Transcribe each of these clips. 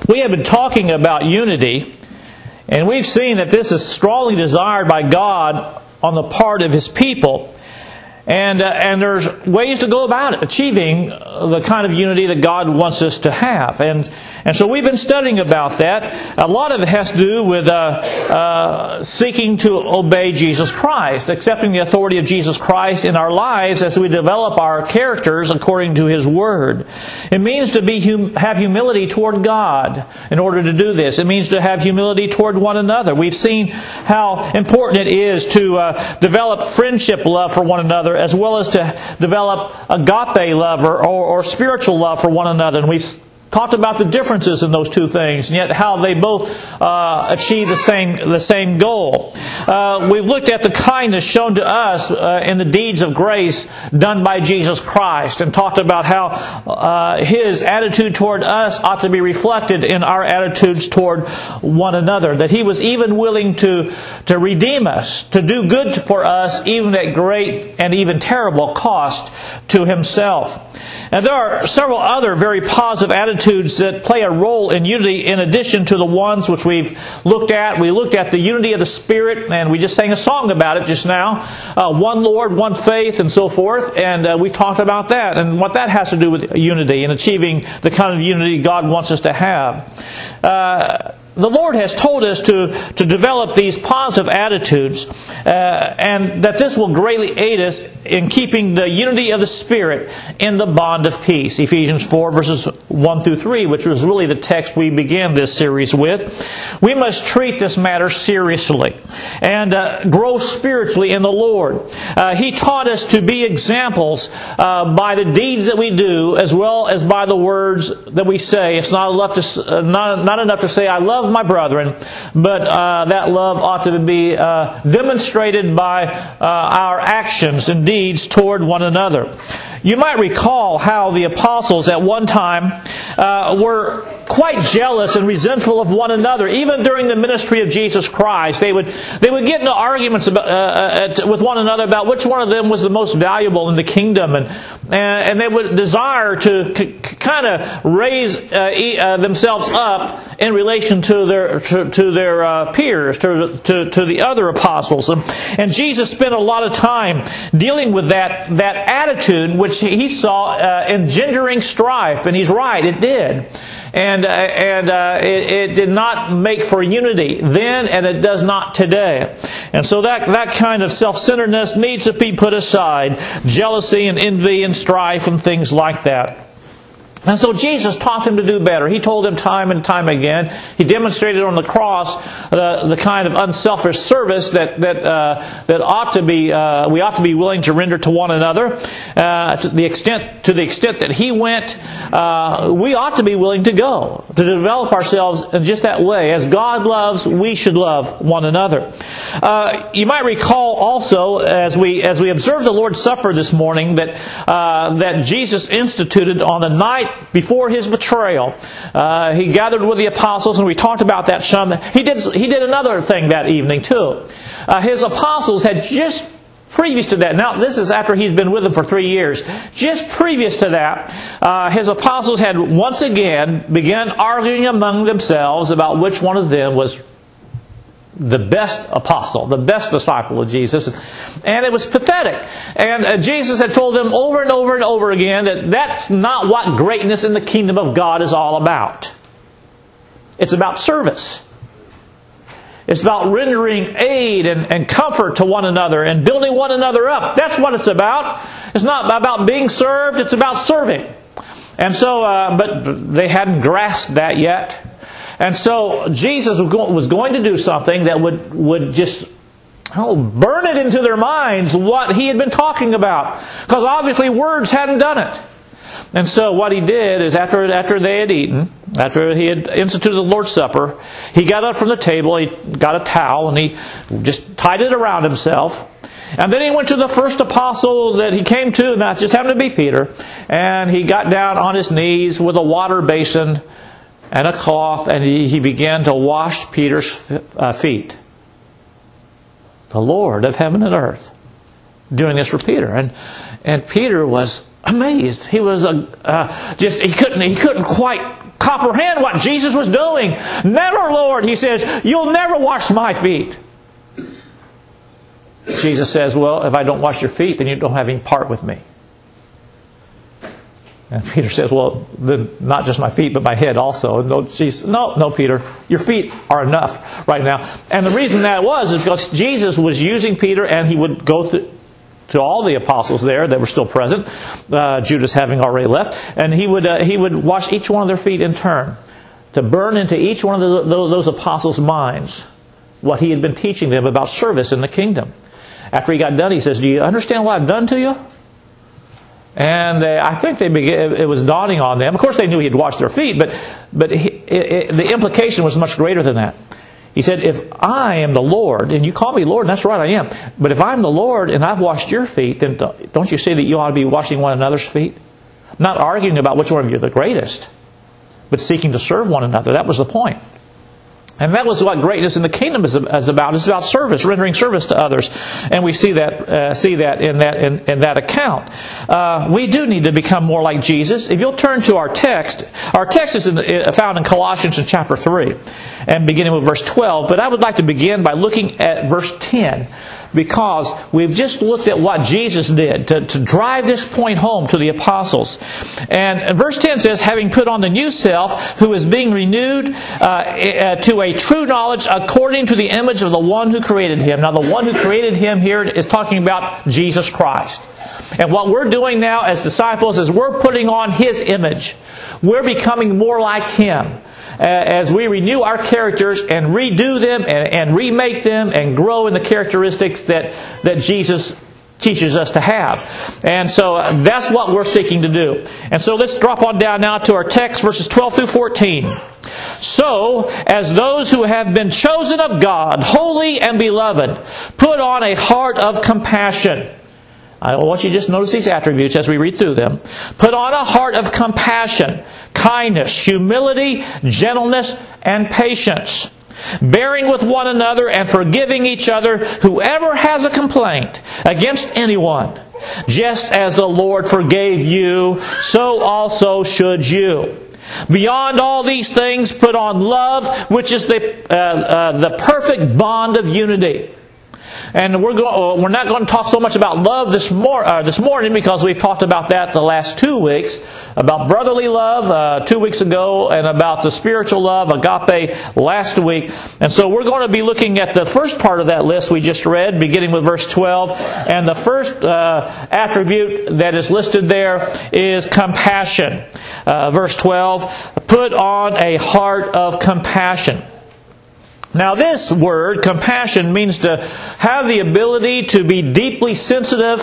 We have been talking about unity, and we've seen that this is strongly desired by God on the part of His people. And there's ways to go about it, achieving the kind of unity that God wants us to have. And so we've been studying about that. A lot of it has to do with seeking to obey Jesus Christ, accepting the authority of Jesus Christ in our lives as we develop our characters according to His Word. It means to have humility toward God in order to do this. It means to have humility toward one another. We've seen how important it is to develop friendship love for one another, as well as to develop agape love or spiritual love for one another. And we've talked about the differences in those two things, and yet how they both achieve the same goal. We've looked at the kindness shown to us in the deeds of grace done by Jesus Christ, and talked about how His attitude toward us ought to be reflected in our attitudes toward one another. That He was even willing to redeem us, to do good for us, even at great and even terrible cost to Himself. And there are several other very positive attitudes that play a role in unity in addition to the ones which we've looked at. We looked at the unity of the Spirit, and we just sang a song about it just now. One Lord, one faith, and so forth. And we talked about that and what that has to do with unity and achieving the kind of unity God wants us to have. The Lord has told us to develop these positive attitudes, and that this will greatly aid us in keeping the unity of the Spirit in the bond of peace. Ephesians 4 verses 1 through 3, which was really the text we began this series with. We must treat this matter seriously and grow spiritually in the Lord. He taught us to be examples by the deeds that we do, as well as by the words that we say. It's not enough to say, "I love my brethren," but that love ought to be demonstrated by our actions and deeds toward one another. You might recall how the apostles at one time were quite jealous and resentful of one another. Even during the ministry of Jesus Christ, they would get into arguments with one another about which one of them was the most valuable in the kingdom, and they would desire to kind of raise themselves up in relation to their peers, to the other apostles. And Jesus spent a lot of time dealing with that attitude, which He saw engendering strife, and He's right, it did. And it did not make for unity then, and it does not today. And so that kind of self-centeredness needs to be put aside. Jealousy and envy and strife and things like that. And so Jesus taught them to do better. He told them time and time again. He demonstrated on the cross the kind of unselfish service that we ought to be willing to render to one another. To the extent that He went, we ought to be willing to go, to develop ourselves in just that way. As God loves, we should love one another. You might recall also, as we observed the Lord's Supper this morning, that Jesus instituted on the night before His betrayal. He gathered with the apostles, and we talked about that some. He did another thing that evening too. His apostles had just previous to that, now this is after He'd been with them for 3 years, just previous to that, His apostles had once again begun arguing among themselves about which one of them was the best apostle, the best disciple of Jesus. And it was pathetic. And Jesus had told them over and over and over again that that's not what greatness in the kingdom of God is all about. It's about service. It's about rendering aid and comfort to one another and building one another up. That's what it's about. It's not about being served, it's about serving. And so, but they hadn't grasped that yet. And so Jesus was going to do something that would just burn it into their minds what He had been talking about. Because obviously words hadn't done it. And so what He did is after they had eaten, after He had instituted the Lord's Supper, He got up from the table, He got a towel, and He just tied it around Himself. And then He went to the first apostle that He came to, and that just happened to be Peter. And He got down on His knees with a water basin and a cloth, and he began to wash Peter's feet. The Lord of heaven and earth doing this for Peter. And Peter was amazed. He was he couldn't quite comprehend what Jesus was doing. Never, Lord, he says, you'll never wash my feet. Jesus says, well, if I don't wash your feet, then you don't have any part with me. And Peter says, well, then not just my feet, but my head also. No, Jesus, no, Peter, your feet are enough right now. And the reason that was is because Jesus was using Peter, and he would go to all the apostles there that were still present, Judas having already left, and he would wash each one of their feet in turn to burn into each one of those apostles' minds what he had been teaching them about service in the kingdom. After he got done, he says, do you understand what I've done to you? And I think it was dawning on them. Of course, they knew he had washed their feet, but the implication was much greater than that. He said, if I am the Lord, and you call me Lord, and that's right, I am. But if I'm the Lord and I've washed your feet, then don't you see that you ought to be washing one another's feet? Not arguing about which one of you is the greatest, but seeking to serve one another. That was the point. And that was what greatness in the kingdom is about. It's about service, rendering service to others, and we see that in that account. We do need to become more like Jesus. If you'll turn to our text is found in Colossians in chapter 3, and beginning with verse 12. But I would like to begin by looking at verse 10. Because we've just looked at what Jesus did to drive this point home to the apostles. And verse 10 says, having put on the new self, who is being renewed to a true knowledge according to the image of the one who created him. Now the one who created him here is talking about Jesus Christ. And what we're doing now as disciples is we're putting on His image. We're becoming more like Him. As we renew our characters and redo them and remake them and grow in the characteristics that Jesus teaches us to have. And so that's what we're seeking to do. And so let's drop on down now to our text, verses 12 through 14. So, as those who have been chosen of God, holy and beloved, put on a heart of compassion. I want you to just notice these attributes as we read through them. Put on a heart of compassion, kindness, humility, gentleness, and patience, bearing with one another and forgiving each other, whoever has a complaint against anyone. Just as the Lord forgave you, so also should you. Beyond all these things, put on love, which is the perfect bond of unity. And we're not going to talk so much about love this morning, because we've talked about that the last 2 weeks, about brotherly love 2 weeks ago, and about the spiritual love, agape, last week. And so we're going to be looking at the first part of that list we just read, beginning with verse 12. And the first attribute that is listed there is compassion. Verse 12, put on a heart of compassion. Now this word, compassion, means to have the ability to be deeply sensitive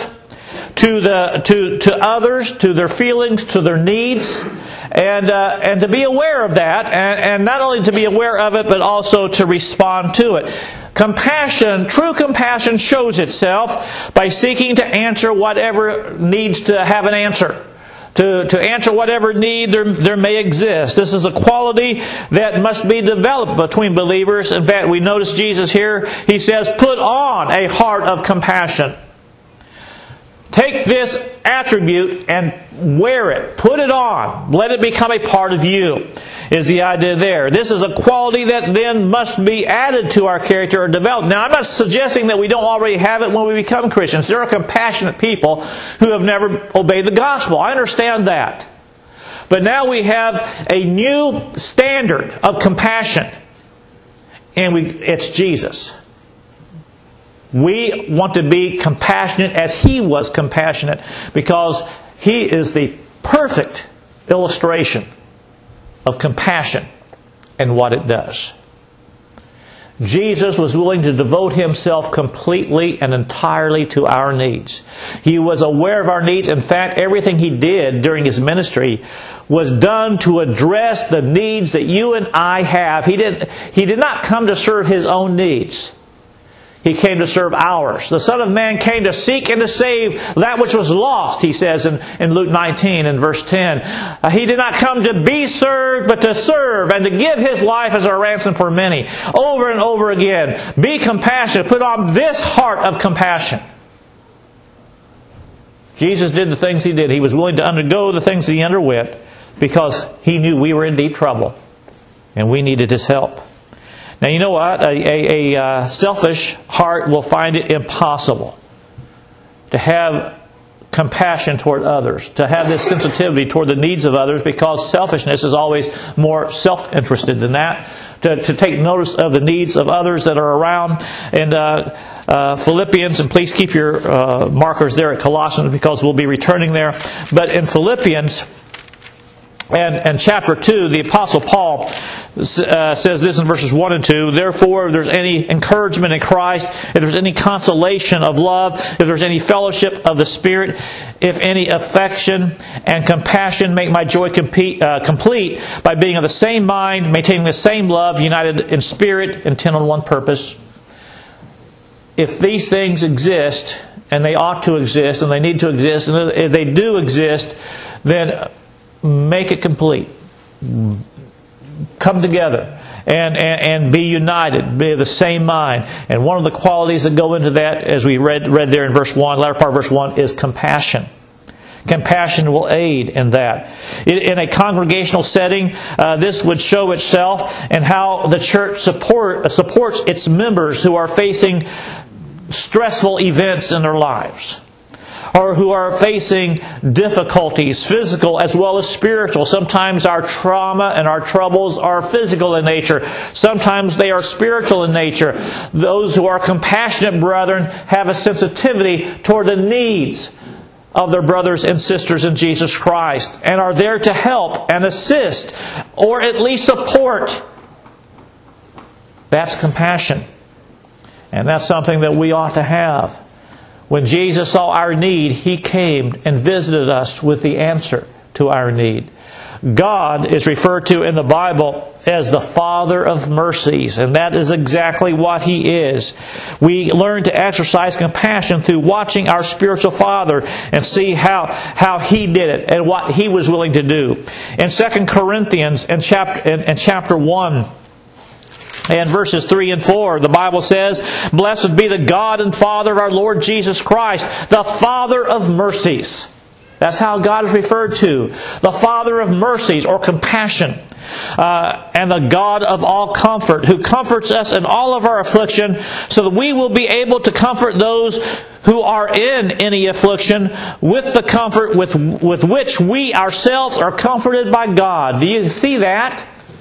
to others, to their feelings, to their needs, and to be aware of that, and not only to be aware of it, but also to respond to it. Compassion, true compassion, shows itself by seeking to answer whatever needs to have an answer. To answer whatever need there may exist. This is a quality that must be developed between believers. In fact, we notice Jesus here, He says, put on a heart of compassion. Take this attribute and wear it. Put it on. Let it become a part of you, is the idea there. This is a quality that then must be added to our character or developed. Now, I'm not suggesting that we don't already have it when we become Christians. There are compassionate people who have never obeyed the gospel. I understand that. But now we have a new standard of compassion. And it's Jesus. We want to be compassionate as He was compassionate, because He is the perfect illustration of compassion and what it does. Jesus was willing to devote Himself completely and entirely to our needs. He was aware of our needs. In fact, everything He did during His ministry was done to address the needs that you and I have. He did not come to serve His own needs. He came to serve ours. The Son of Man came to seek and to save that which was lost, He says in Luke 19 and verse 10. He did not come to be served, but to serve and to give His life as a ransom for many. Over and over again. Be compassionate. Put on this heart of compassion. Jesus did the things He did. He was willing to undergo the things that He underwent because He knew we were in deep trouble and we needed His help. Now, you know what? A selfish heart will find it impossible to have compassion toward others, to have this sensitivity toward the needs of others, because selfishness is always more self-interested than that. To take notice of the needs of others that are around. And Philippians, and please keep your markers there at Colossians because we'll be returning there. But in Philippians and chapter 2, the Apostle Paul says this in verses 1 and 2, "Therefore, if there's any encouragement in Christ, if there's any consolation of love, if there's any fellowship of the Spirit, if any affection and compassion, make my joy complete by being of the same mind, maintaining the same love, united in spirit, intent on one purpose." If these things exist, and they ought to exist, and they need to exist, and if they do exist, then make it complete. Come together and be united, be of the same mind. And one of the qualities that go into that, as we read there in verse 1, latter part of verse 1, is compassion. Compassion will aid in that. In a congregational setting, this would show itself in how the church supports its members who are facing stressful events in their lives, or who are facing difficulties, physical as well as spiritual. Sometimes our trauma and our troubles are physical in nature. Sometimes they are spiritual in nature. Those who are compassionate brethren have a sensitivity toward the needs of their brothers and sisters in Jesus Christ, and are there to help and assist, or at least support. That's compassion. And that's something that we ought to have. When Jesus saw our need, He came and visited us with the answer to our need. God is referred to in the Bible as the Father of mercies, and that is exactly what He is. We learn to exercise compassion through watching our spiritual Father and see how He did it and what He was willing to do. In 2 Corinthians in chapter 1, and verses 3 and 4, the Bible says, "Blessed be the God and Father of our Lord Jesus Christ, the Father of mercies." That's how God is referred to. The Father of mercies, or compassion. And the God of all comfort, who comforts us in all of our affliction, so that we will be able to comfort those who are in any affliction with the comfort with which we ourselves are comforted by God. Do you see that?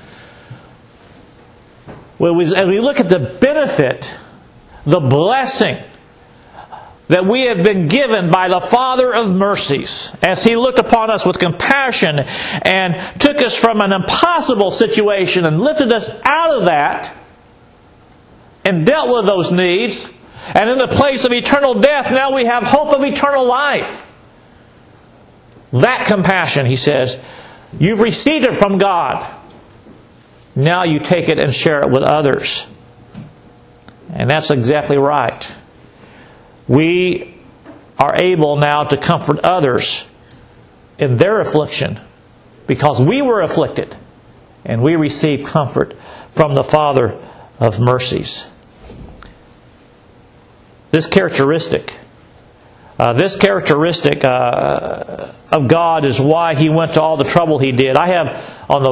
As we look at the benefit, the blessing that we have been given by the Father of mercies, as He looked upon us with compassion and took us from an impossible situation and lifted us out of that and dealt with those needs, and in the place of eternal death, now we have hope of eternal life. That compassion, He says, you've received it from God. Now you take it and share it with others. And that's exactly right. We are able now to comfort others in their affliction because we were afflicted, and we receive comfort from the Father of mercies. This characteristic of God is why He went to all the trouble He did. I have on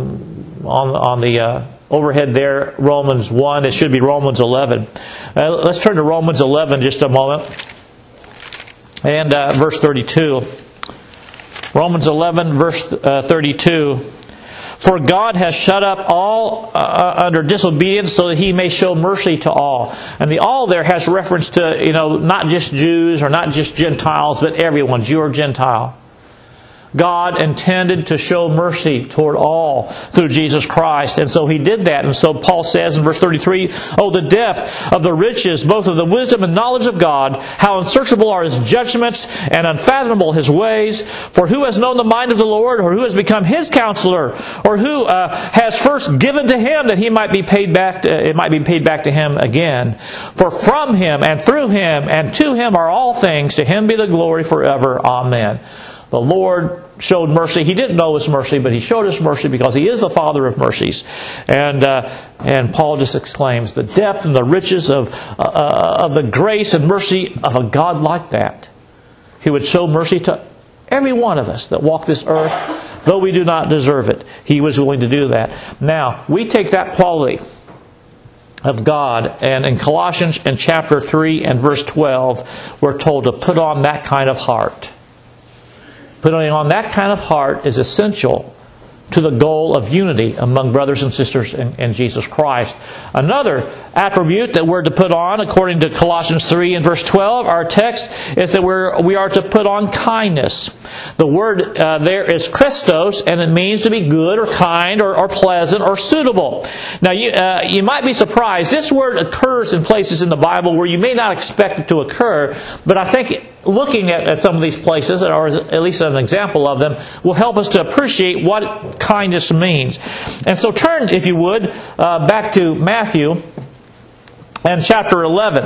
the overhead there, Romans 1. It should be Romans 11. Let's turn to Romans 11 just a moment. And verse 32. Romans 11, verse 32. "For God has shut up all under disobedience, so that He may show mercy to all." And the all there has reference to, not just Jews or not just Gentiles, but everyone, Jew or Gentile. God intended to show mercy toward all through Jesus Christ. And so He did that. And so Paul says in verse 33, "Oh, the depth of the riches, both of the wisdom and knowledge of God! How unsearchable are His judgments and unfathomable His ways! For who has known the mind of the Lord, or who has become His counselor, or who has first given to Him that He might be paid back? It might be paid back to Him again. For from Him and through Him and to Him are all things. To Him be the glory forever. Amen." The Lord showed mercy. He didn't know His mercy, but He showed us mercy because He is the Father of mercies. And Paul just exclaims the depth and the riches of the grace and mercy of a God like that. He would show mercy to every one of us that walk this earth, though we do not deserve it. He was willing to do that. Now, we take that quality of God, and in Colossians in chapter 3 and verse 12, we're told to put on that kind of heart. Putting on that kind of heart is essential to the goal of unity among brothers and sisters in Jesus Christ. Another attribute that we're to put on, according to Colossians 3 and verse 12, our text, is that we are to put on kindness. The word there is Christos, and it means to be good or kind or pleasant or suitable. Now, you might be surprised. This word occurs in places in the Bible where you may not expect it to occur, but I think looking at some of these places, or at least an example of them, will help us to appreciate what kindness means. And so turn, if you would, back to Matthew and chapter 11.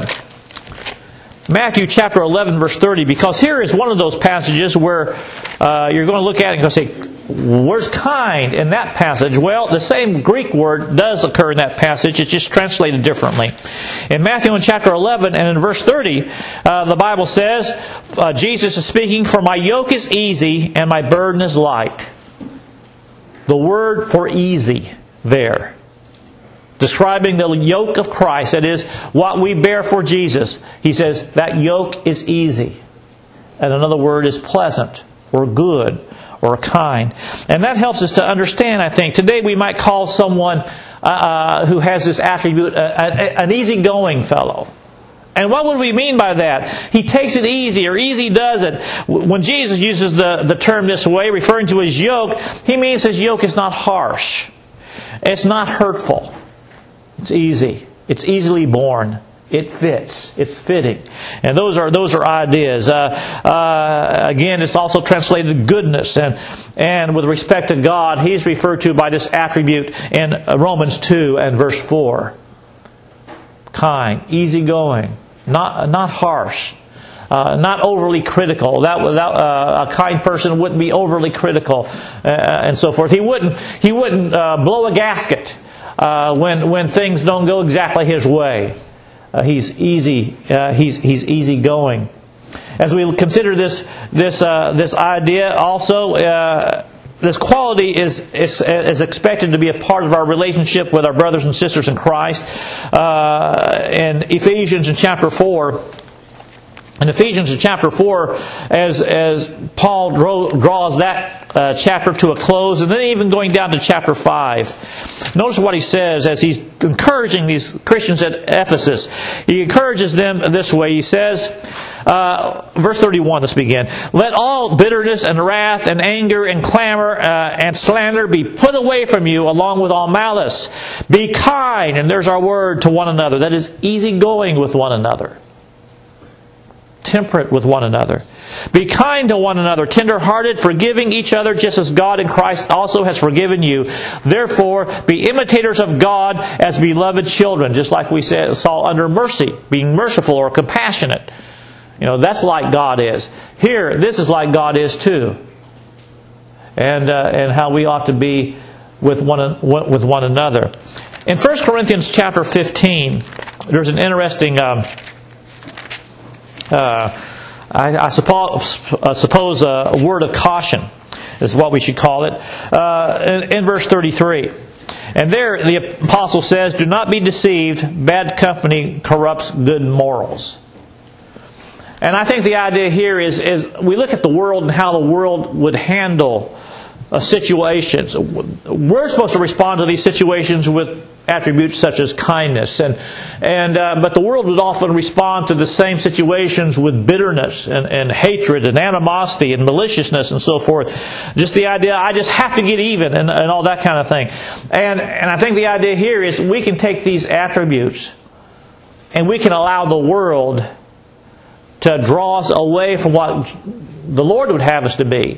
Matthew chapter 11, verse 30, because here is one of those passages where you're going to look at it and go say, where's kind in that passage? Well, the same Greek word does occur in that passage. It's just translated differently. In Matthew in chapter 11 and in verse 30, the Bible says, Jesus is speaking, "For my yoke is easy and my burden is light." The word for easy there, describing the yoke of Christ, that is, what we bear for Jesus. He says that yoke is easy. And another word is pleasant or good or kind. And that helps us to understand, I think. Today we might call someone who has this attribute an easygoing fellow. And what would we mean by that? He takes it easy, or easy does it. When Jesus uses the term this way, referring to His yoke, He means His yoke is not harsh. It's not hurtful. It's easy. It's easily borne. It fits. It's fitting. And those are ideas. Again, it's also translated goodness. And with respect to God, He's referred to by this attribute in Romans 2 and verse 4. Kind, easygoing, not harsh, not overly critical. A kind person wouldn't be overly critical, and so forth. He wouldn't blow a gasket when things don't go exactly his way. He's easy. He's easygoing. As we consider this idea, also. This quality is expected to be a part of our relationship with our brothers and sisters in Christ. In Ephesians in chapter 4, as Paul draws that chapter to a close, and then even going down to chapter 5, notice what he says as he's encouraging these Christians at Ephesus. He encourages them this way. He says, verse 31, let's begin. "Let all bitterness and wrath and anger and clamor and slander be put away from you, along with all malice. Be kind," and there's our word, "to one another." That is, easygoing with one another. Temperate with one another. "Be kind to one another, tender-hearted, forgiving each other, just as God in Christ also has forgiven you. Therefore, be imitators of God as beloved children," just like we saw under mercy, being merciful or compassionate. That's like God is. Here, this is like God is too. And how we ought to be with one another. In 1 Corinthians chapter 15, there's an interesting, I suppose a word of caution is what we should call it, in verse 33. And there the apostle says, "Do not be deceived, bad company corrupts good morals." And I think the idea here is we look at the world and how the world would handle situations. We're supposed to respond to these situations with attributes such as kindness, but the world would often respond to the same situations with bitterness and hatred and animosity and maliciousness and so forth. Just the idea, I just have to get even and all that kind of thing. And I think the idea here is we can take these attributes and we can allow the world to draw us away from what the Lord would have us to be,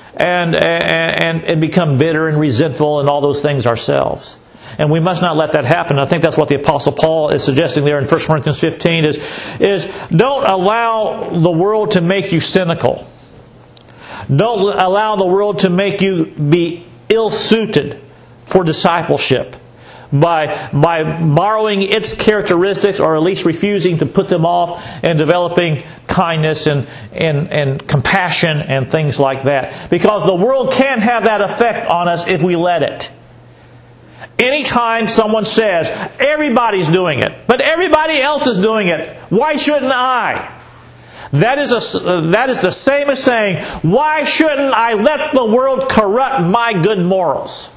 and become bitter and resentful and all those things ourselves. And we must not let that happen. I think that's what the Apostle Paul is suggesting there in 1 Corinthians 15 is don't allow the world to make you cynical. Don't allow the world to make you be ill-suited for discipleship. by borrowing its characteristics, or at least refusing to put them off, and developing kindness and compassion and things like that. Because the world can have that effect on us if we let it. Anytime someone says, everybody's doing it, but everybody else is doing it, why shouldn't I? That is the same as saying, why shouldn't I let the world corrupt my good morals?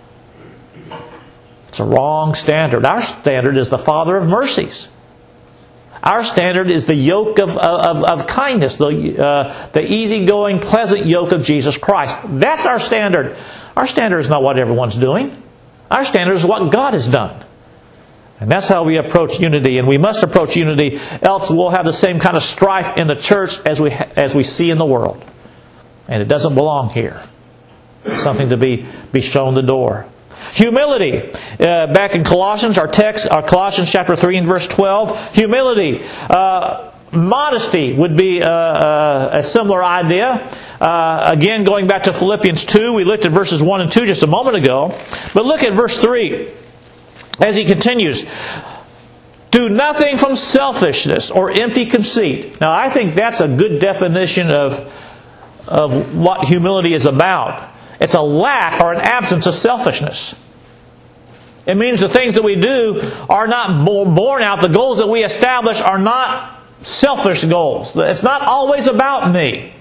It's a wrong standard. Our standard is the Father of mercies. Our standard is the yoke of kindness, the easygoing, pleasant yoke of Jesus Christ. That's our standard. Our standard is not what everyone's doing. Our standard is what God has done. And that's how we approach unity. And we must approach unity, else we'll have the same kind of strife in the church as we see in the world. And it doesn't belong here. It's something to be shown the door. Humility. Back in Colossians, our text, Colossians chapter 3 and verse 12. Humility. Modesty would be a similar idea. Again, going back to Philippians 2, we looked at verses 1 and 2 just a moment ago. But look at verse 3 as he continues. Do nothing from selfishness or empty conceit. Now, I think that's a good definition of what humility is about. It's a lack or an absence of selfishness. It means the things that we do are not born out. The goals that we establish are not selfish goals. It's not always about me.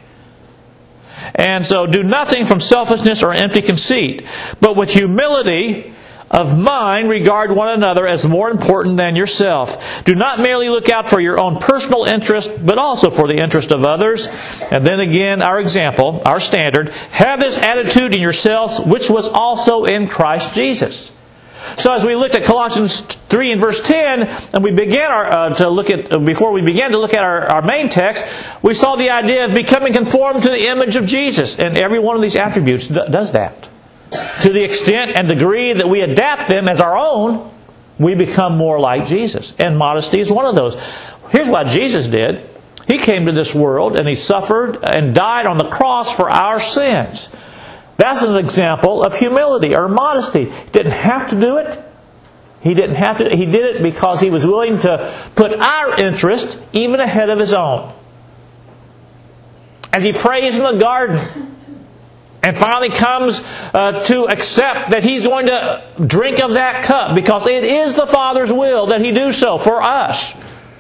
And so do nothing from selfishness or empty conceit, but with humility of mind regard one another as more important than yourself. Do not merely look out for your own personal interest, but also for the interest of others. And then again, our example, our standard, have this attitude in yourselves, which was also in Christ Jesus. So as we looked at Colossians 3 and verse 10, and we began before we began to look at our main text, we saw the idea of becoming conformed to the image of Jesus. And every one of these attributes does that. To the extent and degree that we adapt them as our own, we become more like Jesus. And modesty is one of those. Here's what Jesus did. He came to this world and He suffered and died on the cross for our sins. That's an example of humility or modesty. He didn't have to do it. He didn't have to. He did it because He was willing to put our interest even ahead of His own. As He prays in the garden, and finally comes to accept that He's going to drink of that cup because it is the Father's will that He do so for us.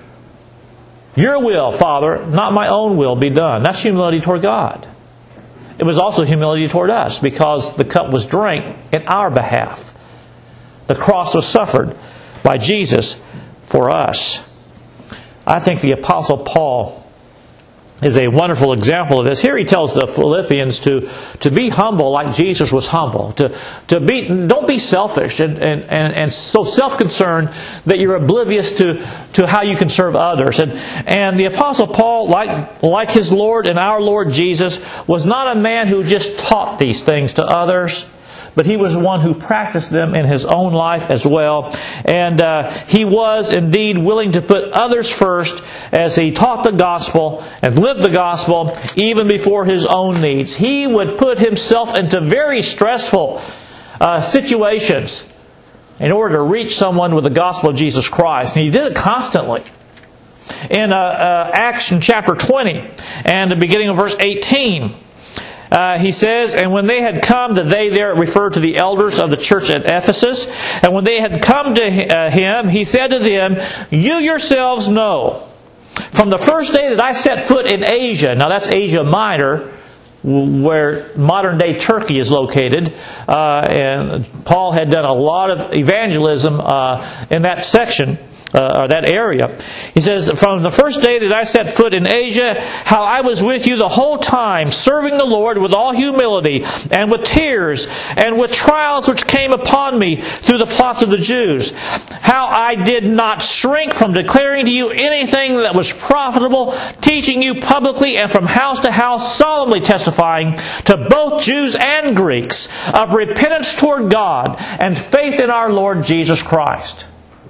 Your will, Father, not my own will, be done. That's humility toward God. It was also humility toward us because the cup was drank in our behalf. The cross was suffered by Jesus for us. I think the Apostle Paul is a wonderful example of this. Here he tells the Philippians to be humble like Jesus was humble. Don't be selfish and so self-concerned that you're oblivious to how you can serve others. And the Apostle Paul, like his Lord and our Lord Jesus, was not a man who just taught these things to others, but he was one who practiced them in his own life as well. And he was indeed willing to put others first as he taught the gospel and lived the gospel even before his own needs. He would put himself into very stressful situations in order to reach someone with the gospel of Jesus Christ. And he did it constantly. In Acts chapter 20 and the beginning of verse 18, he says, and when they had come, they there refer to the elders of the church at Ephesus, and when they had come to him, he said to them, you yourselves know, from the first day that I set foot in Asia, now that's Asia Minor, where modern-day Turkey is located, and Paul had done a lot of evangelism in that section, or that area. He says, from the first day that I set foot in Asia, how I was with you the whole time, serving the Lord with all humility, and with tears, and with trials which came upon me through the plots of the Jews. How I did not shrink from declaring to you anything that was profitable, teaching you publicly and from house to house, solemnly testifying to both Jews and Greeks of repentance toward God and faith in our Lord Jesus Christ.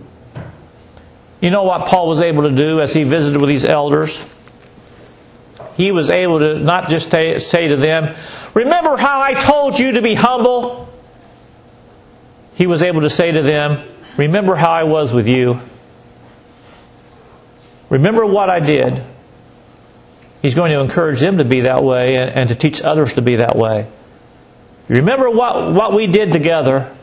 You know what Paul was able to do as he visited with these elders? He was able to not just say to them, remember how I told you to be humble? he was able to say to them, remember how I was with you. Remember what I did. He's going to encourage them to be that way and to teach others to be that way. Remember what we did together.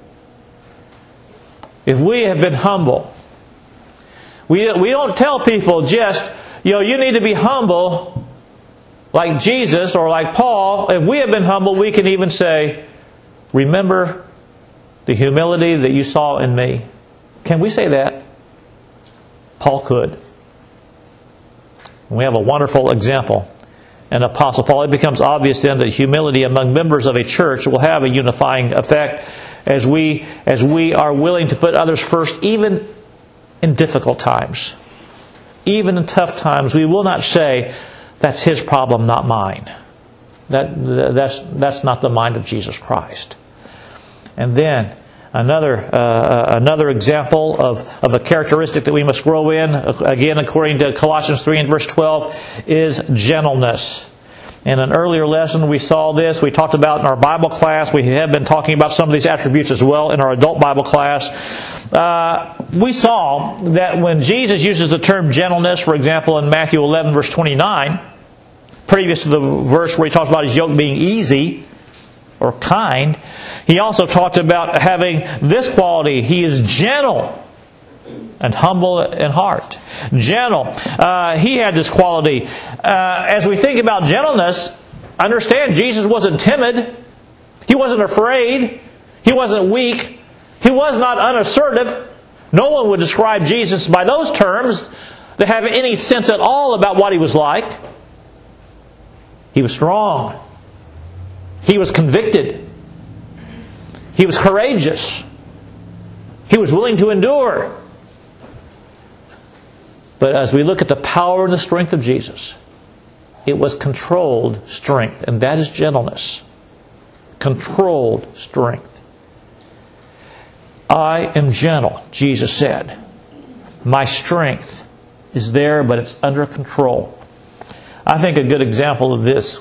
If we have been humble, we don't tell people just, you need to be humble like Jesus or like Paul. If we have been humble, we can even say, remember the humility that you saw in me. Can we say that? Paul could. We have a wonderful example. And Apostle Paul, it becomes obvious then that humility among members of a church will have a unifying effect as we are willing to put others first, even in difficult times. Even in tough times, we will not say, that's his problem, not mine. That's not the mind of Jesus Christ. And then another example of a characteristic that we must grow in, again according to Colossians 3 and verse 12, is gentleness. In an earlier lesson we saw this. We talked about in our Bible class. We have been talking about some of these attributes as well in our adult Bible class. We saw that when Jesus uses the term gentleness, for example in Matthew 11 verse 29, previous to the verse where he talks about his yoke being easy or kind, he also talked about having this quality. He is gentle and humble in heart. Gentle. He had this quality. As we think about gentleness, understand Jesus wasn't timid. He wasn't afraid. He wasn't weak. He was not unassertive. No one would describe Jesus by those terms that have any sense at all about what he was like. He was strong. He was convicted. He was courageous. He was willing to endure. But as we look at the power and the strength of Jesus, it was controlled strength, and that is gentleness. Controlled strength. I am gentle, Jesus said. My strength is there, but it's under control. I think a good example of this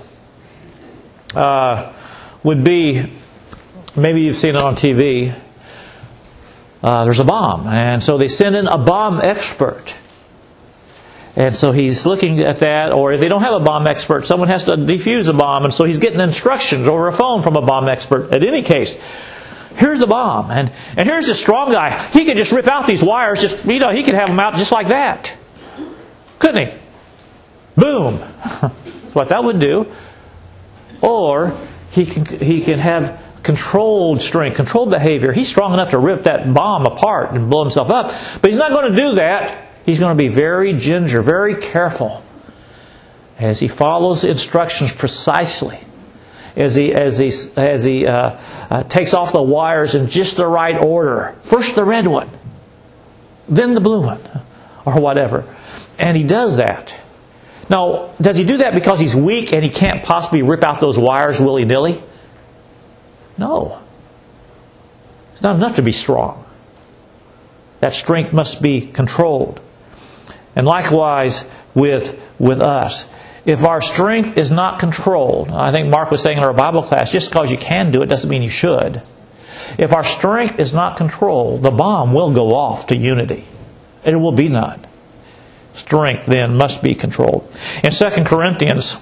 would be, maybe you've seen it on TV, there's a bomb. And so they send in a bomb expert. And so he's looking at that, or if they don't have a bomb expert, someone has to defuse a bomb, and so he's getting instructions over a phone from a bomb expert. In any case, here's the bomb, and here's this strong guy. He could just rip out these wires, he could have them out just like that. Couldn't he? Boom! That's what that would do. Or he can have controlled strength, controlled behavior. He's strong enough to rip that bomb apart and blow himself up. But he's not going to do that. He's going to be very ginger, very careful as he follows instructions precisely. As he takes off the wires in just the right order. First the red one, then the blue one, or whatever. And he does that. Now, does he do that because he's weak and he can't possibly rip out those wires willy-nilly? No. It's not enough to be strong. That strength must be controlled. And likewise with us. If our strength is not controlled, I think Mark was saying in our Bible class, just because you can do it doesn't mean you should. If our strength is not controlled, the bomb will go off to unity. It will be none. Strength then must be controlled. In 2 Corinthians,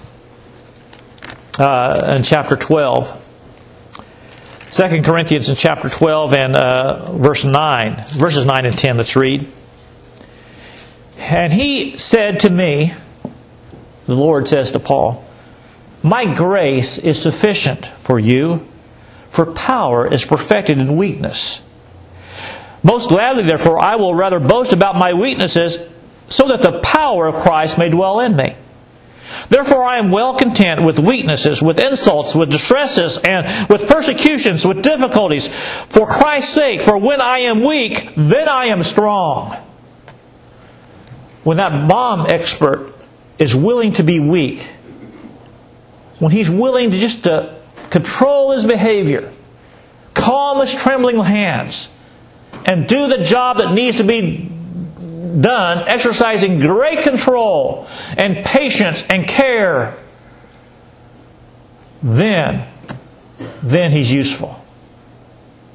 in chapter 12, 2 Corinthians in chapter 12 and verses 9 and 10, let's read. And he said to me, the Lord says to Paul, my grace is sufficient for you, for power is perfected in weakness. Most gladly, therefore, I will rather boast about my weaknesses, so that the power of Christ may dwell in me. Therefore I am well content with weaknesses, with insults, with distresses, and with persecutions, with difficulties, for Christ's sake. For when I am weak, then I am strong. When that bomb expert is willing to be weak, when he's willing to just control his behavior, calm his trembling hands, and do the job that needs to be done, exercising great control and patience and care, then he's useful.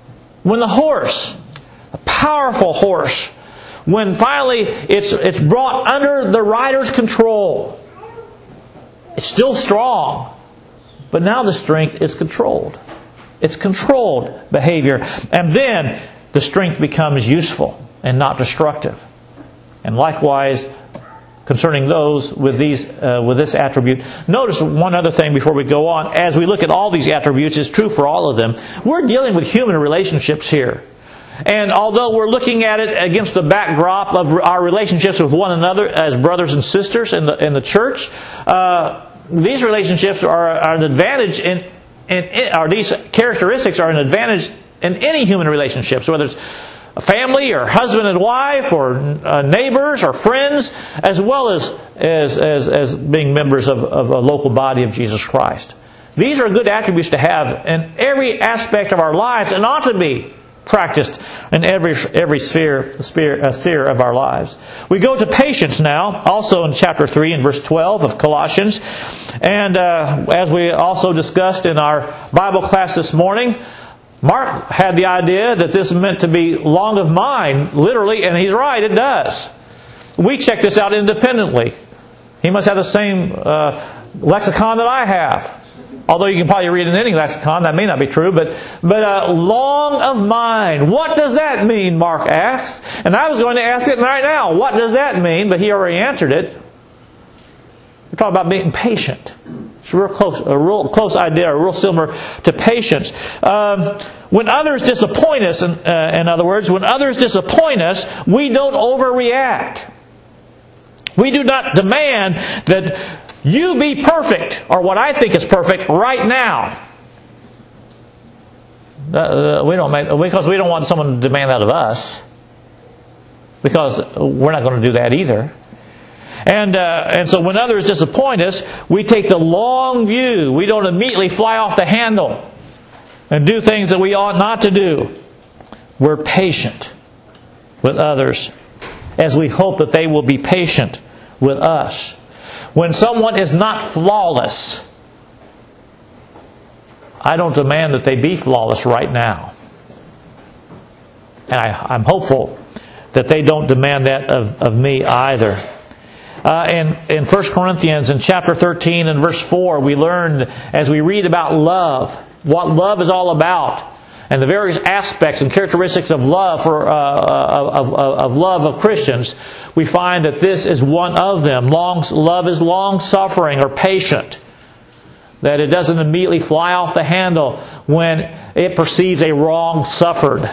When the horse, a powerful horse, when finally it's brought under the rider's control, it's still strong, but now the strength is controlled. It's controlled behavior. And then the strength becomes useful and not destructive. And likewise, concerning those with this attribute. Notice one other thing before we go on. As we look at all these attributes, it's true for all of them. We're dealing with human relationships here. And although we're looking at it against the backdrop of our relationships with one another as brothers and sisters in the church, these relationships are an advantage or these characteristics are an advantage in any human relationships, whether it's a family or husband and wife or neighbors or friends, as well as being members of a local body of Jesus Christ. These are good attributes to have in every aspect of our lives and ought to be practiced in every sphere of our lives. We go to patience now, also in chapter 3 and verse 12 of Colossians. And as we also discussed in our Bible class this morning, Mark had the idea that this meant to be long of mind, literally, and he's right, it does. We check this out independently. He must have the same lexicon that I have. Although you can probably read in any lexicon, that may not be true, but long of mind. What does that mean, Mark asks? And I was going to ask it right now. What does that mean? But he already answered it. We're talking about being patient. It's a real close idea, real similar to patience. When others disappoint us, in other words, when others disappoint us, we don't overreact. We do not demand that you be perfect, or what I think is perfect, right now. Because we don't want someone to demand that of us. Because we're not going to do that either. And so when others disappoint us, we take the long view. We don't immediately fly off the handle and do things that we ought not to do. We're patient with others as we hope that they will be patient with us. When someone is not flawless, I don't demand that they be flawless right now. And I'm hopeful that they don't demand that of me either. In 1 Corinthians, in chapter 13 and verse 4, we learned, as we read about love, what love is all about, and the various aspects and characteristics of love of Christians, we find that this is one of them. Love is long-suffering or patient. That it doesn't immediately fly off the handle when it perceives a wrong suffered.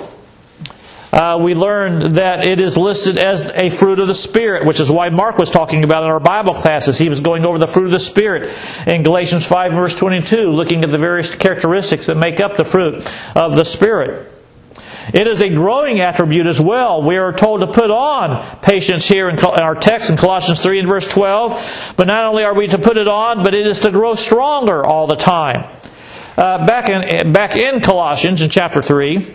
We learned that it is listed as a fruit of the Spirit, which is why Mark was talking about in our Bible classes. He was going over the fruit of the Spirit in Galatians 5 verse 22, looking at the various characteristics that make up the fruit of the Spirit. It is a growing attribute as well. We are told to put on patience here in our text in Colossians 3 and verse 12. But not only are we to put it on, but it is to grow stronger all the time. Back in Colossians in chapter 3,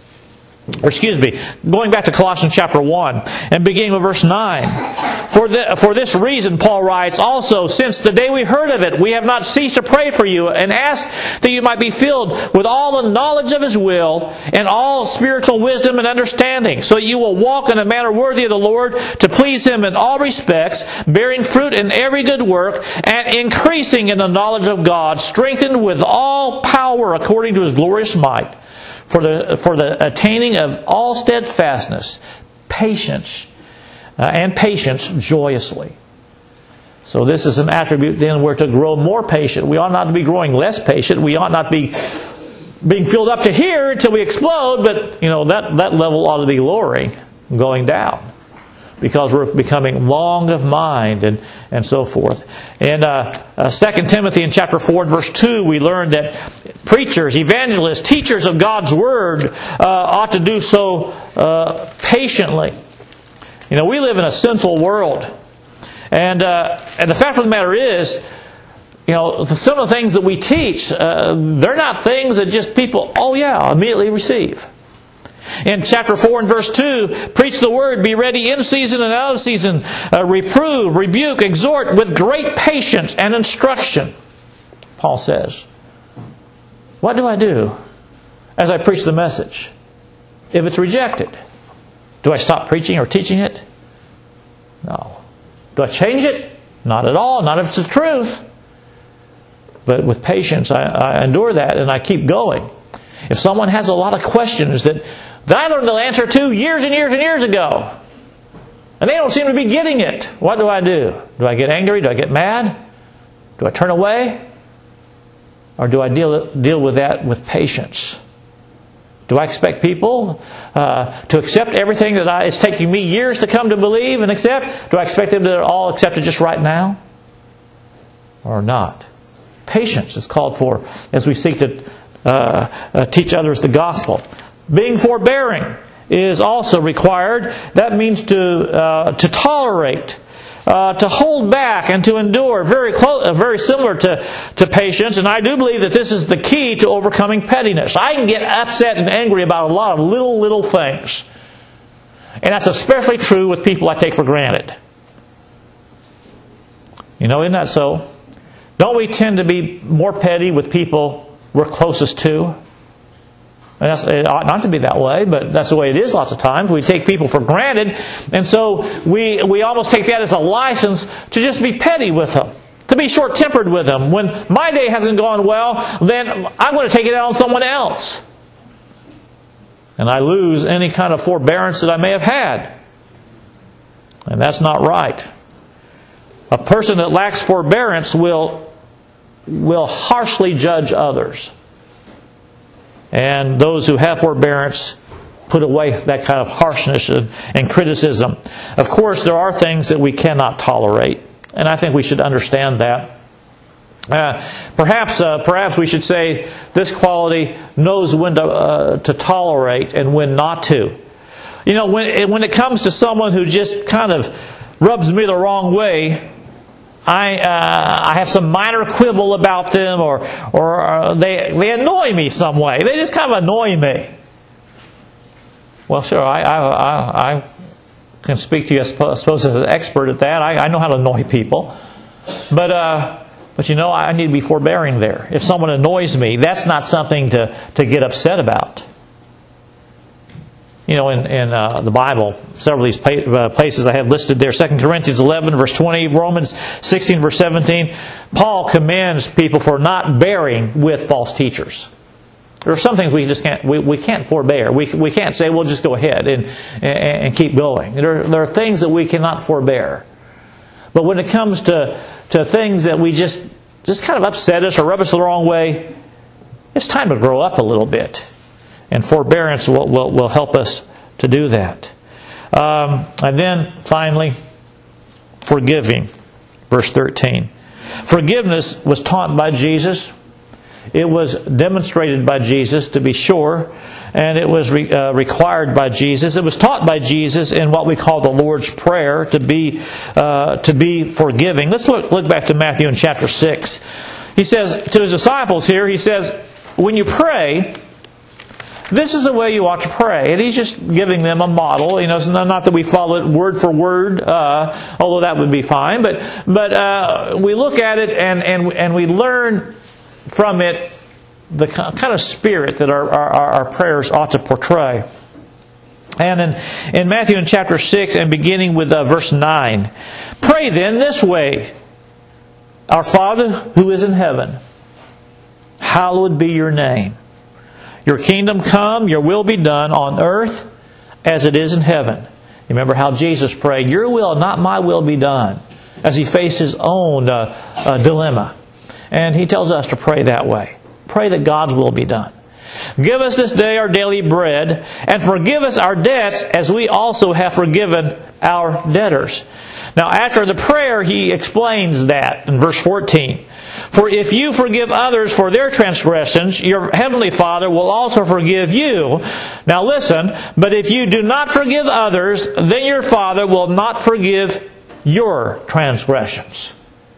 going back to Colossians chapter 1 and beginning with verse 9. For this reason, Paul writes, also, since the day we heard of it, we have not ceased to pray for you and ask that you might be filled with all the knowledge of His will and all spiritual wisdom and understanding, so that you will walk in a manner worthy of the Lord, to please Him in all respects, bearing fruit in every good work, and increasing in the knowledge of God, strengthened with all power according to His glorious might, for the attaining of all steadfastness, patience, and patience joyously. So this is an attribute then we're to grow more patient. We ought not to be growing less patient. We ought not be being filled up to here until we explode, but that level ought to be lowering, going down. Because we're becoming long of mind and so forth. In 2 Timothy in chapter 4 and verse 2, we learned that preachers, evangelists, teachers of God's Word ought to do so patiently. We live in a sinful world. And the fact of the matter is, some of the things that we teach, they're not things that just people, immediately receive. In chapter 4 and verse 2, preach the word, be ready in season and out of season, reprove, rebuke, exhort with great patience and instruction. Paul says, what do I do? as I preach the message? If it's rejected, do I stop preaching or teaching it? No. Do I change it? Not at all. Not if it's the truth. But with patience, I endure that and I keep going. If someone has a lot of questions that I learned the answer to years and years and years ago, and they don't seem to be getting it, what do? Do I get angry? Do I get mad? Do I turn away? Or do I deal with that with patience? Do I expect people to accept everything that it's taking me years to come to believe and accept? Do I expect them to all accept it just right now? Or not? Patience is called for as we seek to teach others the gospel. Being forbearing is also required. That means to tolerate, to hold back, and to endure. Very similar to patience. And I do believe that this is the key to overcoming pettiness. I can get upset and angry about a lot of little things. And that's especially true with people I take for granted. Isn't that so? Don't we tend to be more petty with people we're closest to? And it ought not to be that way, but that's the way it is lots of times. We take people for granted, and so we almost take that as a license to just be petty with them, to be short-tempered with them. When my day hasn't gone well, then I'm going to take it out on someone else. And I lose any kind of forbearance that I may have had. And that's not right. A person that lacks forbearance will harshly judge others. And those who have forbearance put away that kind of harshness and criticism. Of course, there are things that we cannot tolerate. And I think we should understand that. Perhaps we should say this quality knows when to tolerate and when not to. When it comes to someone who just kind of rubs me the wrong way, I have some minor quibble about them, or they annoy me some way. They just kind of annoy me. Well, sure, I can speak to you, I suppose, as an expert at that. I know how to annoy people. But I need to be forbearing there. If someone annoys me, that's not something to get upset about. In the Bible, several of these places I have listed there, 2 Corinthians 11, verse 20, Romans 16, verse 17, Paul commends people for not bearing with false teachers. There are some things we just can't, we can't forbear. We can't say, we'll just go ahead and keep going. There are things that we cannot forbear. But when it comes to things that we just kind of upset us or rub us the wrong way, it's time to grow up a little bit. And forbearance will help us to do that. And then, finally, forgiving. Verse 13. Forgiveness was taught by Jesus. It was demonstrated by Jesus, to be sure. And it was required by Jesus. It was taught by Jesus in what we call the Lord's Prayer, to be forgiving. Let's look back to Matthew in chapter 6. He says to His disciples here, He says, when you pray, this is the way you ought to pray. And He's just giving them a model. It's not that we follow it word for word, although that would be fine. But we look at it and we learn from it the kind of spirit that our prayers ought to portray. And in Matthew in chapter 6 and beginning with verse 9, pray then this way, Our Father who is in heaven, hallowed be your name. Your kingdom come, your will be done on earth as it is in heaven. You remember how Jesus prayed, your will, not my will, be done, as He faced His own dilemma. And He tells us to pray that way. Pray that God's will be done. Give us this day our daily bread, and forgive us our debts as we also have forgiven our debtors. Now, after the prayer, He explains that in verse 14. For if you forgive others for their transgressions, your heavenly Father will also forgive you. Now listen, but if you do not forgive others, then your Father will not forgive your transgressions.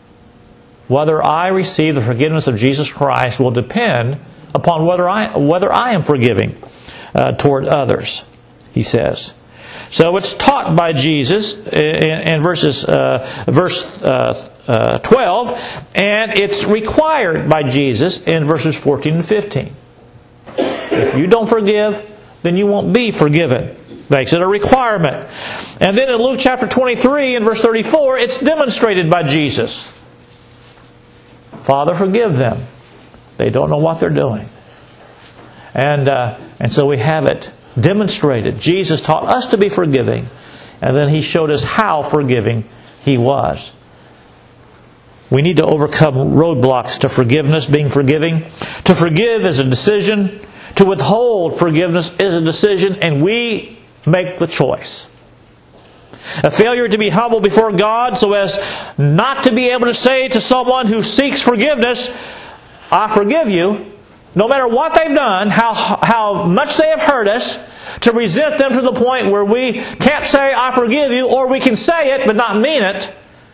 Whether I receive the forgiveness of Jesus Christ will depend upon whether I am forgiving toward others, He says. So it's taught by Jesus in verse 12, and it's required by Jesus in verses 14 and 15. If you don't forgive, then you won't be forgiven. Makes it a requirement. And then in Luke chapter 23 and verse 34, it's demonstrated by Jesus. Father, forgive them. They don't know what they're doing. And so we have it demonstrated. Jesus taught us to be forgiving, and then He showed us how forgiving He was. We need to overcome roadblocks to forgiveness, being forgiving. To forgive is a decision. To withhold forgiveness is a decision, and we make the choice. A failure to be humble before God so as not to be able to say to someone who seeks forgiveness, I forgive you, no matter what they've done, how much they have hurt us, to resent them to the point where we can't say, I forgive you, or we can say it but not mean it,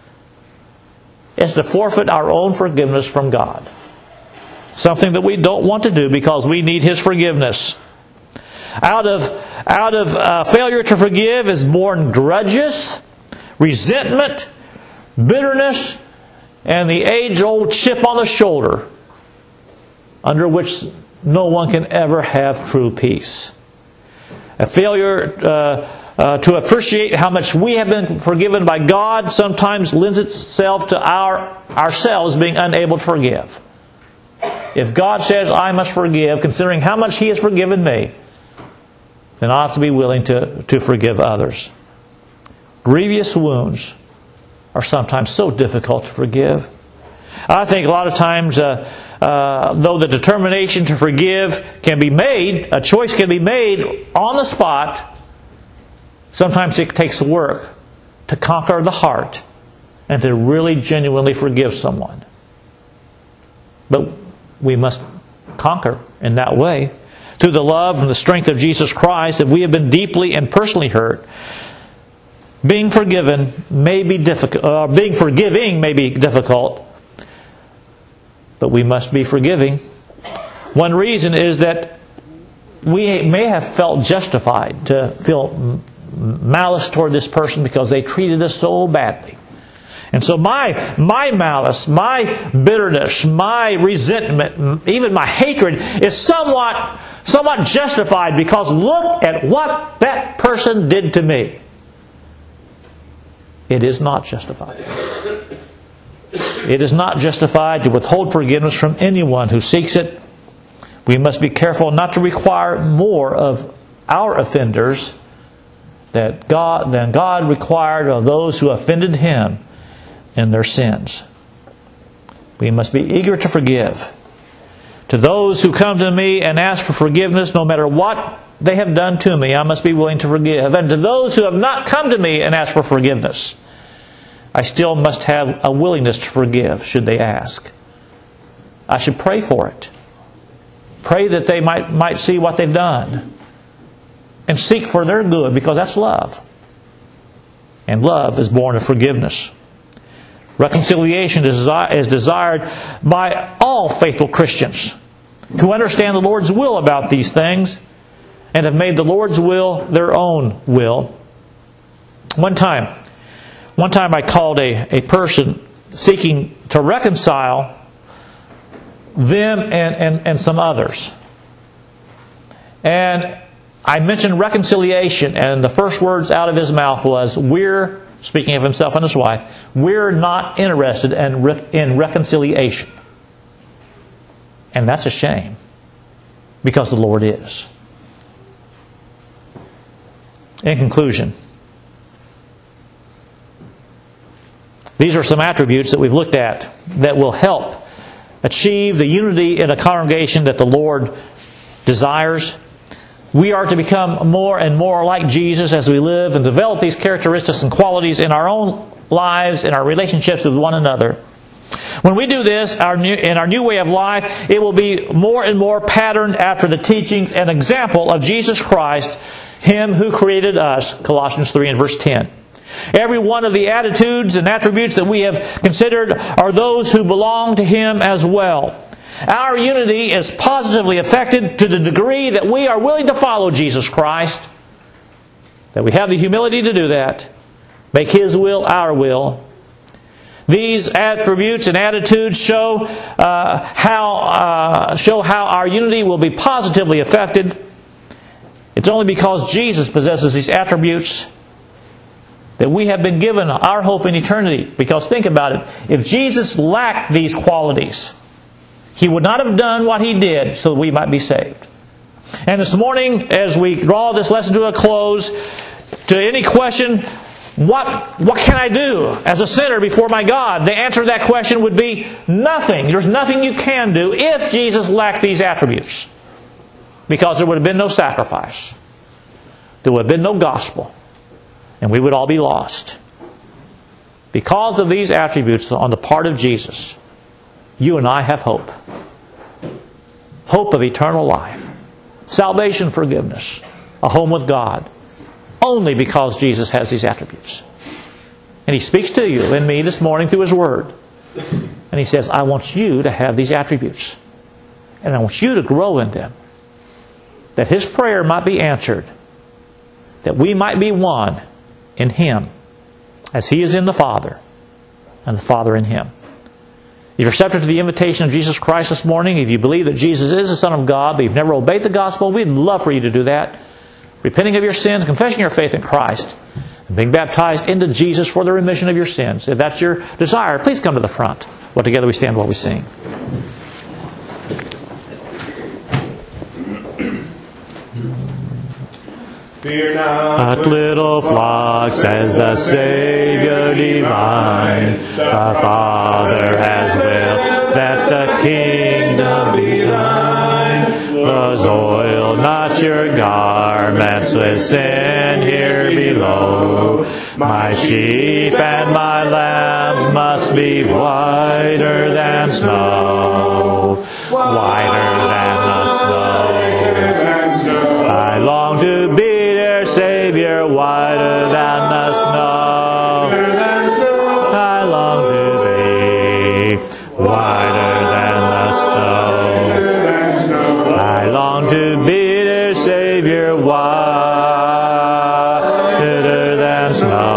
is to forfeit our own forgiveness from God. Something that we don't want to do because we need His forgiveness. Out of failure to forgive is born grudges, resentment, bitterness, and the age-old chip on the shoulder, under which no one can ever have true peace. A failure to appreciate how much we have been forgiven by God sometimes lends itself to ourselves being unable to forgive. If God says, I must forgive, considering how much He has forgiven me, then I ought to be willing to forgive others. Grievous wounds are sometimes so difficult to forgive. I think a lot of times, though the determination to forgive can be made, a choice can be made on the spot, sometimes it takes work to conquer the heart and to really genuinely forgive someone. But we must conquer in that way. Through the love and the strength of Jesus Christ, if we have been deeply and personally hurt, being forgiving may be difficult, but we must be forgiving. One reason is that we may have felt justified to feel malice toward this person because they treated us so badly. And so my malice, my bitterness, my resentment, even my hatred is somewhat justified because look at what that person did to me. It is not justified. It is not justified to withhold forgiveness from anyone who seeks it. We must be careful not to require more of our offenders than God required of those who offended Him in their sins. We must be eager to forgive. To those who come to me and ask for forgiveness, no matter what they have done to me, I must be willing to forgive. And to those who have not come to me and asked for forgiveness, I still must have a willingness to forgive should they ask. I should pray for it. Pray that they might see what they've done. And seek for their good, because that's love. And love is born of forgiveness. Reconciliation is desired by all faithful Christians who understand the Lord's will about these things and have made the Lord's will their own will. One time I called a person seeking to reconcile them and some others. And I mentioned reconciliation, and the first words out of his mouth was, speaking of himself and his wife, we're not interested in reconciliation. And that's a shame, because the Lord is. In conclusion, these are some attributes that we've looked at that will help achieve the unity in a congregation that the Lord desires. We are to become more and more like Jesus as we live and develop these characteristics and qualities in our own lives, in our relationships with one another. When we do this, in our new way of life, it will be more and more patterned after the teachings and example of Jesus Christ, Him who created us, Colossians 3 and verse 10. Every one of the attitudes and attributes that we have considered are those who belong to Him as well. Our unity is positively affected to the degree that we are willing to follow Jesus Christ, that we have the humility to do that, make His will our will, These attributes and attitudes show how our unity will be positively affected. It's only because Jesus possesses these attributes that we have been given our hope in eternity. Because think about it. If Jesus lacked these qualities, He would not have done what He did so that we might be saved. And this morning, as we draw this lesson to a close, to any question, what can I do as a sinner before my God? The answer to that question would be nothing. There's nothing you can do if Jesus lacked these attributes. Because there would have been no sacrifice. There would have been no gospel. And we would all be lost. Because of these attributes on the part of Jesus, you and I have hope. Hope of eternal life. Salvation, forgiveness. A home with God. Only because Jesus has these attributes. And He speaks to you and me this morning through His Word. And He says, I want you to have these attributes. And I want you to grow in them. That His prayer might be answered. That we might be one in Him, as He is in the Father, and the Father in Him. If you're receptive to the invitation of Jesus Christ this morning, if you believe that Jesus is the Son of God, but you've never obeyed the gospel, we'd love for you to do that. Repenting of your sins, confessing your faith in Christ, and being baptized into Jesus for the remission of your sins. If that's your desire, please come to the front. Well, together we stand while we sing. Fear not, little flock, says the Savior divine. The Father has willed that the kingdom be thine. Soil not your garments with sin here below. My sheep and my lambs must be whiter than snow. Whiter than the snow. I long to be Savior, whiter than the snow. I long to be whiter than the snow. I long to be their Savior, whiter than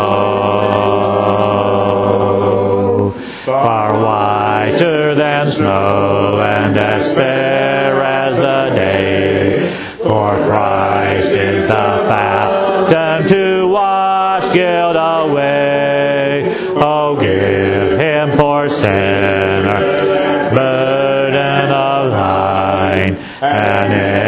snow. Far whiter than snow, and as fair as the day. For Christ is the fountain to wash guilt away. Oh, give Him, poor sinner, burden of thine, and